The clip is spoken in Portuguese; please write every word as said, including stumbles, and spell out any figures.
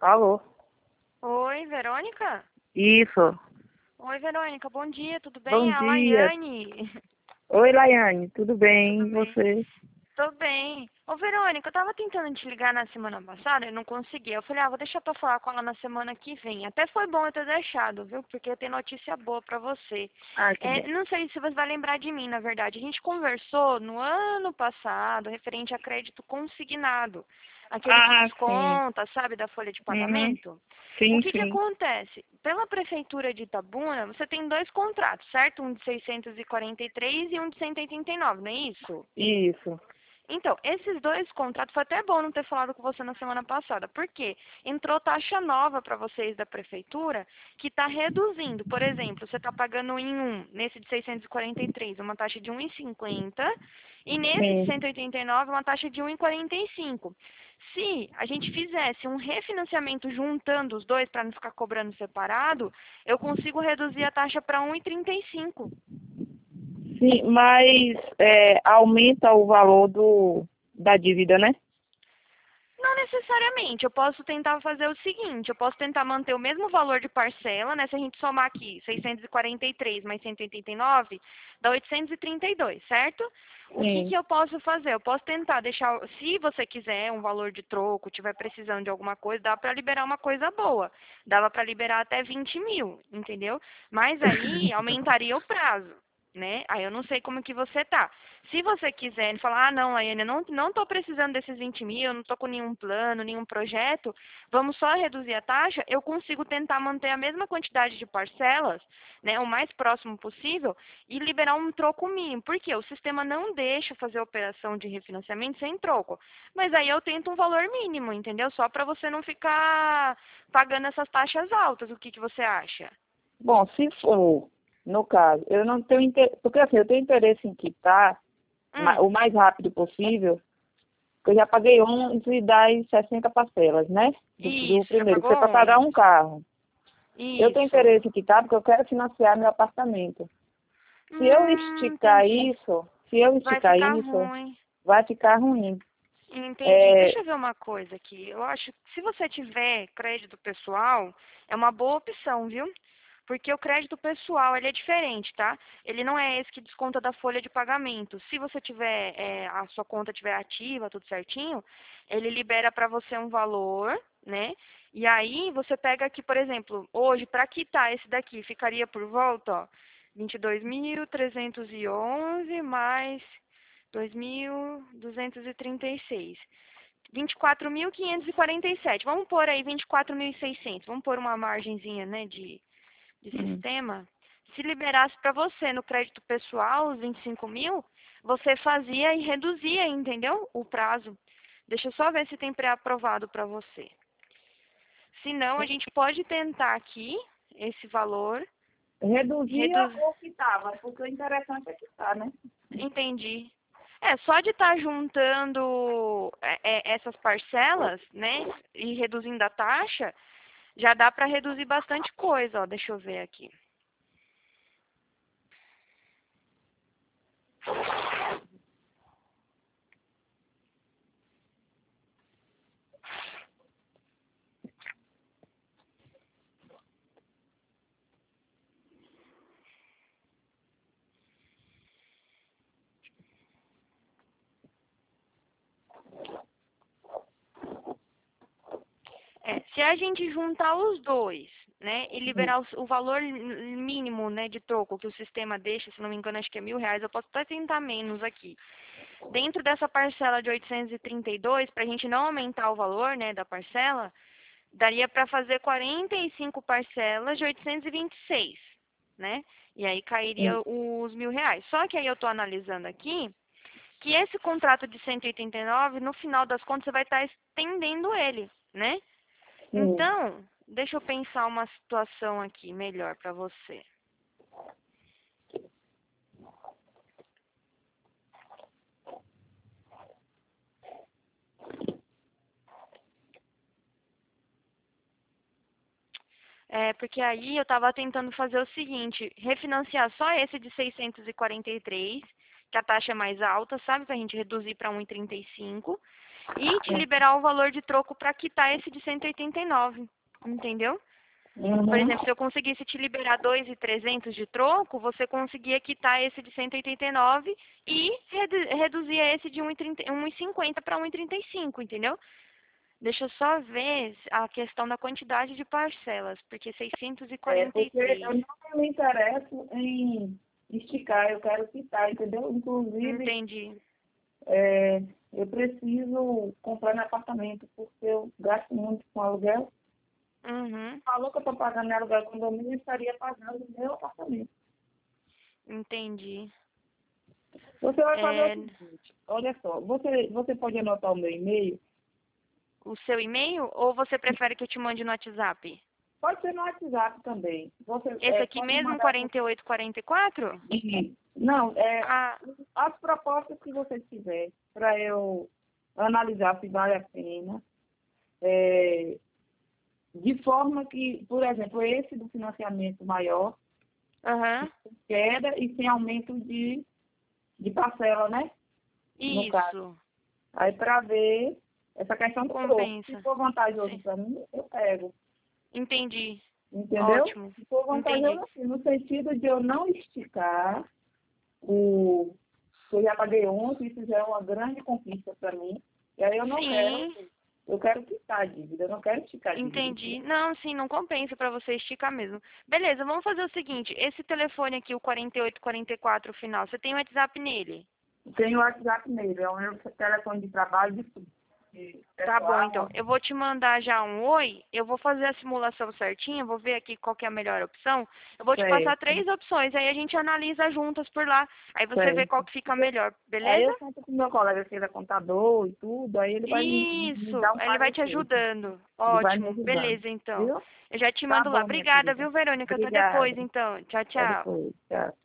Alô? Oi, Verônica? Isso. Oi, Verônica, bom dia, tudo bem? Bom É a dia. Laiane. Oi, Laiane. Tudo bem? Tudo E bem? você? Tô bem. Ô, Verônica, eu tava tentando te ligar na semana passada e não consegui. Eu falei, ah, vou deixar pra falar com ela na semana que vem. Até foi bom eu ter deixado, viu? Porque tem notícia boa pra você. Ah, que É, bom. não sei se você vai lembrar de mim, na verdade. A gente conversou no ano passado referente a crédito consignado. Aquele que Ah, sim. desconta, sabe, da folha de Uhum. pagamento. O Sim, que que sim. acontece? Pela Prefeitura de Itabuna, você tem dois contratos, certo? Um de seiscentos e quarenta e três e um de cento e oitenta e nove, não é isso? Isso. Então, esses dois contratos, foi até bom não ter falado com você na semana passada, porque entrou taxa nova para vocês da prefeitura que está reduzindo. Por exemplo, você está pagando em um, nesse de seiscentos e quarenta e três, uma taxa de um e cinquenta e nesse de Sim. cento e oitenta e nove uma taxa de um e quarenta e cinco. Se a gente fizesse um refinanciamento juntando os dois para não ficar cobrando separado, eu consigo reduzir a taxa para um e trinta e cinco. Sim, mas é, aumenta o valor do, da dívida, né? Não necessariamente. Eu posso tentar fazer o seguinte, eu posso tentar manter o mesmo valor de parcela, né? Se a gente somar aqui seiscentos e quarenta e três mais cento e oitenta e nove, dá oitocentos e trinta e dois, certo? O que Sim. que eu posso fazer? Eu posso tentar deixar, se você quiser um valor de troco, tiver precisando de alguma coisa, dá para liberar uma coisa boa. Dava para liberar até vinte mil, entendeu? Mas aí aumentaria o prazo, né? Aí eu não sei como que você tá. Se você quiser falar, ah, não, Laiane, eu não, não tô precisando desses vinte mil, eu não tô com nenhum plano, nenhum projeto, vamos só reduzir a taxa, eu consigo tentar manter a mesma quantidade de parcelas, né, o mais próximo possível, e liberar um troco mínimo. Por quê? O sistema não deixa fazer operação de refinanciamento sem troco. Mas aí eu tento um valor mínimo, entendeu? Só para você não ficar pagando essas taxas altas. O que, que você acha? Bom, se for, no caso, eu não tenho interesse, porque assim, eu tenho interesse em quitar ma- Hum, o mais rápido possível, porque eu já paguei onze das sessenta parcelas, né? Do, do isso, já primeiro, que pagou foi para pagar um onze. carro. Eu tenho Isso. interesse em quitar porque eu quero financiar meu apartamento. Se eu Hum, esticar entendi. isso, se eu Vai esticar ficar isso, ruim. vai ficar ruim. Entendi. É, Deixa eu ver uma coisa aqui. Eu acho que se você tiver crédito pessoal, é uma boa opção, viu? Porque o crédito pessoal, ele é diferente, tá? Ele não é esse que desconta da folha de pagamento. Se você tiver, é, a sua conta tiver ativa, tudo certinho, ele libera para você um valor, né? E aí você pega aqui, por exemplo, hoje, para quitar esse daqui, ficaria por volta, ó, vinte e dois mil trezentos e onze mais dois mil duzentos e trinta e seis. vinte e quatro mil quinhentos e quarenta e sete. Vamos pôr aí vinte e quatro mil e seiscentos. Vamos pôr uma margenzinha, né, de, de hum, sistema. Se liberasse para você no crédito pessoal os vinte e cinco mil, você fazia e reduzia, entendeu? O prazo. Deixa eu só ver se tem pré-aprovado para você. Se não, a gente pode tentar aqui esse valor. reduzia Reduz... ou quitava, porque o interessante é quitar, né? Entendi. É, só de estar juntando é, é, essas parcelas, né, e reduzindo a taxa, já dá para reduzir bastante coisa, ó. Deixa eu ver aqui. É, se a gente juntar os dois, né, e Hum, liberar o, o valor mínimo, né, de troco que o sistema deixa, se não me engano, acho que é mil reais, eu posso até tentar menos aqui. Dentro dessa parcela de oitocentos e trinta e dois, para a gente não aumentar o valor, né, da parcela, daria para fazer quarenta e cinco parcelas de oitocentos e vinte e seis, né? E aí hum, cairia os mil reais. Só que aí eu estou analisando aqui que esse contrato de cento e oitenta e nove, no final das contas, você vai estar estendendo ele, né? hum. Então, deixa eu pensar uma situação aqui melhor para você. É, porque aí eu estava tentando fazer o seguinte, refinanciar só esse de seiscentos e quarenta e três, que a taxa é mais alta, sabe? Para a gente reduzir para um e trinta e cinco. e te liberar o valor de troco para quitar esse de cento e oitenta e nove, entendeu? Uhum. Por exemplo, se eu conseguisse te liberar dois mil e trezentos de troco, você conseguia quitar esse de cento e oitenta e nove e redu reduzia esse de um e cinquenta para um e trinta e cinco, entendeu? Deixa eu só ver a questão da quantidade de parcelas, porque seiscentos e É, quarenta e porque eu três. não me interesso em esticar, eu quero quitar, entendeu? Inclusive, Entendi. é, eu preciso comprar meu apartamento, porque eu gasto muito com aluguel. Uhum. Falou que eu estou pagando meu aluguel condomínio, eu estaria pagando o meu apartamento. Entendi. Você vai fazer É, o seguinte, olha só, você, você pode anotar o meu e-mail, o seu e-mail ou você prefere que eu te mande no WhatsApp? pode ser no WhatsApp também. Você Esse é, aqui pode mesmo, mandar. quarenta e oito quarenta e quatro? Não, é, Ah, as propostas que você tiver para eu analisar se vale a pena, é, de forma que, por exemplo, esse do financiamento maior, aham. queda e sem aumento de, de parcela, né? No caso. Isso. Aí para ver essa questão do troco. Se Compensa. for vantajoso Sim. para mim, eu pego. Entendi. Entendeu? Ótimo. Se for Entendi. vantajoso assim, no sentido de eu não esticar o. Eu já paguei ontem, isso já é uma grande conquista para mim. E aí eu não Sim. quero, eu quero quitar a dívida, eu não quero esticar a dívida. Entendi. Não, sim, não compensa pra você esticar mesmo. Beleza, vamos fazer o seguinte. Esse telefone aqui, o quarenta e oito quarenta e quatro final, você tem WhatsApp nele? Tem o WhatsApp nele, é o meu telefone de trabalho de tudo. De Tá bom, pessoal. então. Eu vou te mandar já um oi, eu vou fazer a simulação certinha, vou ver aqui qual que é a melhor opção. Eu vou te passar Certo, três opções, aí a gente analisa juntas por lá. Aí você vê qual certo. que fica melhor, Aí beleza? eu conto com o meu colega, que ele é contador e tudo, aí ele vai me, me Isso, dar um ele vai te parecer. ajudando. Ele vai me Ótimo, ajudando. beleza, então. Viu? Eu já te Tá mando lá. bom, minha Obrigada, querida. viu, Verônica? Até Obrigada. depois, então. Tchau, Até tchau. depois. Tchau.